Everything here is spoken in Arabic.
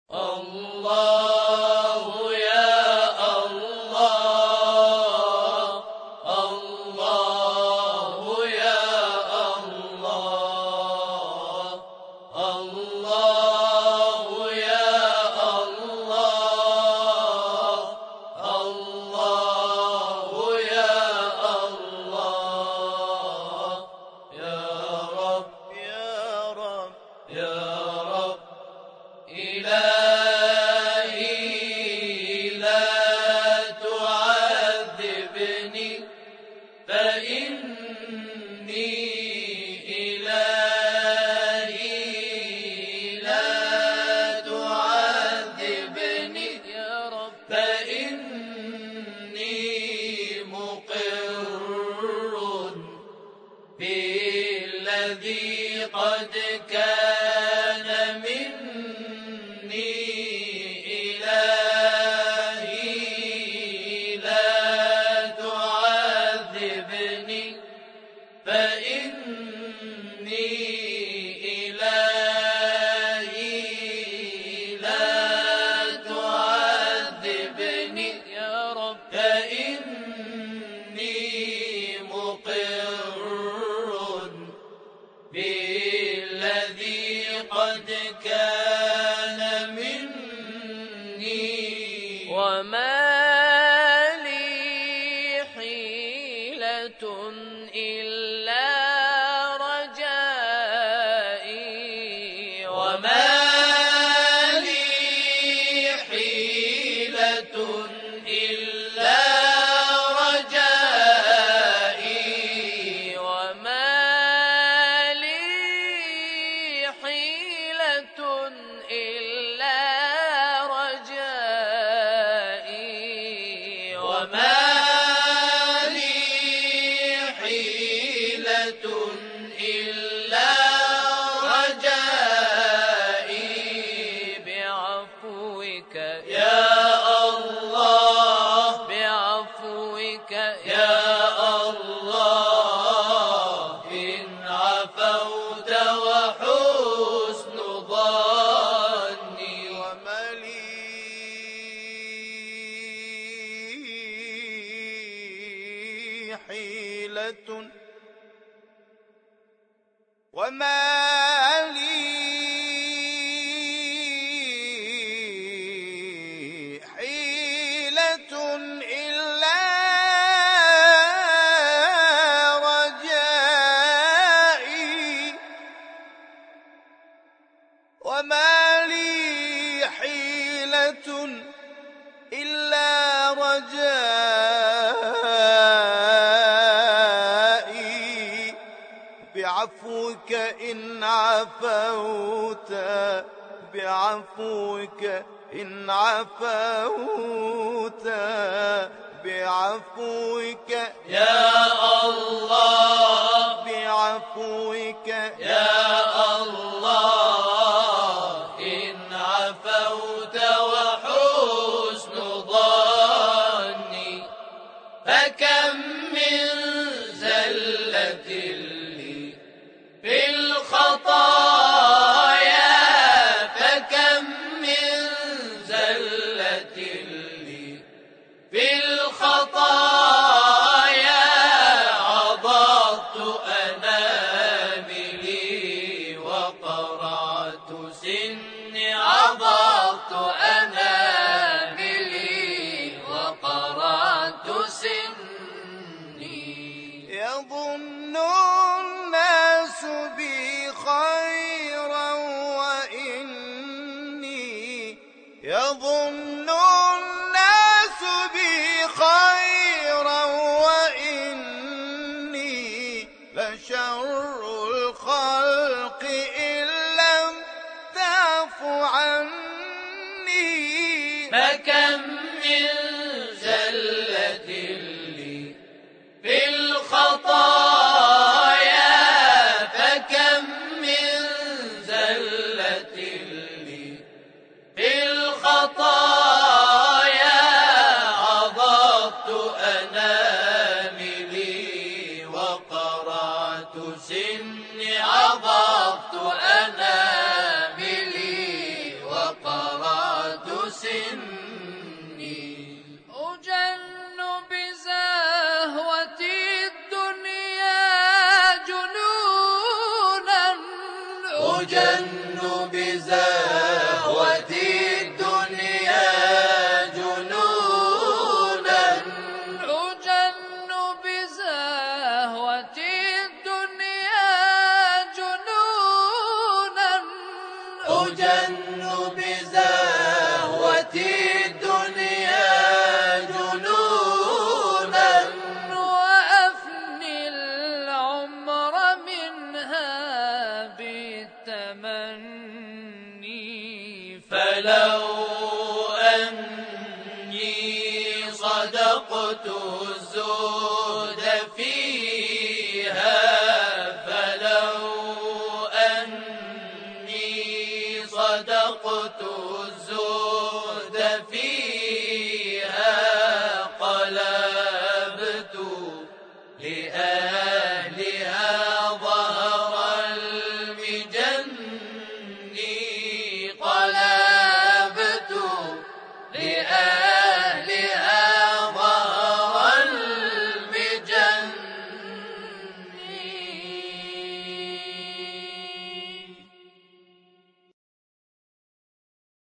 الله يا الله، الله يا الله، الله يا الله، الله يا الله، يا رب يا رب يا رب إلهي لا تعذبني فإني إلهي لا تعذبني يا رب فإني مقر بالذي قد كان مني إلهي لا تعذبني فإني إلهي لا تعذبني يا رب فإني مقر بالذي قد كان مني وما لي حيلة إلا رجائي وما لي حيلة إلا رجائي وما لي حيلة إلا رجائي وما لي حيلة إلا رجائي بعفوك يا الله بعفوك يا الله إن عفوت وحسن ظني وما لي حيلة وما لي حيلة إلا رجائي وما لي حيلة إلا رجائي بعفوك إن عفوت بعفوك إن عفوت بعفوك يا الله بعفوك يا الله إن عفوت وحسن ظني فكم من زلة لي في الخطايا فكم من زلة لي في الخطايا عضضت أناملي وقرعت سني عضضت أناملي وقرعت سني يظن الناس بي خيرا وإني يظن الناس بي خيرا وإني لشر الخلق إن لم تعف عني فكم من زلة لي في الخطايا فكم من زلة لي في الخطايا عضضت أناملي وقرعت سني عضضت أناملي وقرعت سني أجن بزهوة الدنيا جنونا أجن بزهوة الدنيا جنونا أجن بزهوة الدنيا جنونا أجن بزهوة الدنيا جنونا وأفني العمر منها بالتمني فلو أني صدقت الزهد فيها فلو أني صدقت الزهد فيها قلبت لأهلها